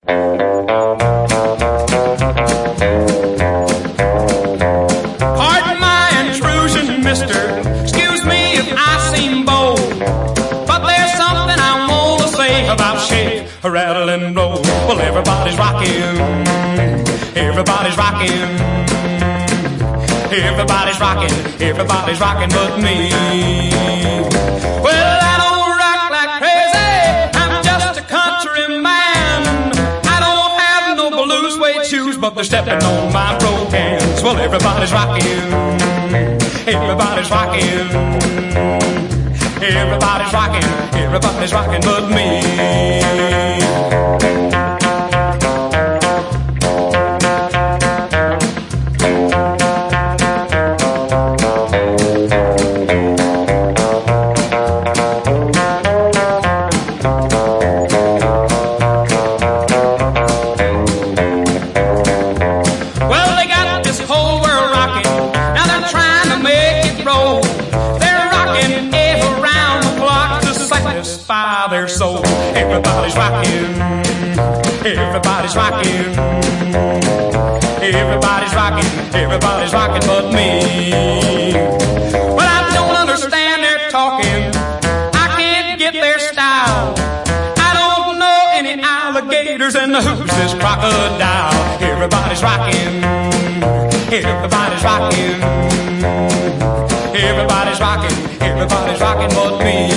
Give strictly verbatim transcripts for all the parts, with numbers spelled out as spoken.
Pardon my intrusion, mister. Excuse me if I seem bold, but there's something I want to say about shake, rattle, and roll. Well, everybody's rocking. Everybody's rocking. Everybody's rocking, everybody's rocking but me. Well, I don't rock like crazy, I'm just a country man. I don't have no blue suede shoes, but they're stepping on my broke hands. Well, everybody's rocking, everybody's rocking. Everybody's rocking, everybody's rocking but me. Their soul. Everybody's rocking. Everybody's rocking. Everybody's rocking. Everybody's rocking but me. Well, I don't understand their talking. I can't get their style. I don't know any alligators, and who's this crocodile? Everybody's rocking. Everybody's rocking. Everybody's rocking. Everybody's rocking but me.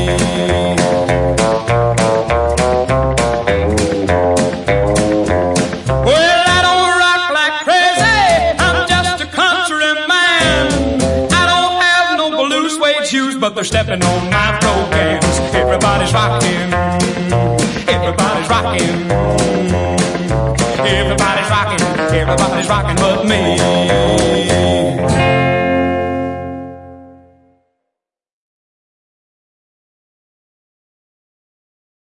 But they're stepping on my programs. Everybody's rocking. Everybody's rocking. Everybody's rocking. Everybody's rocking but me.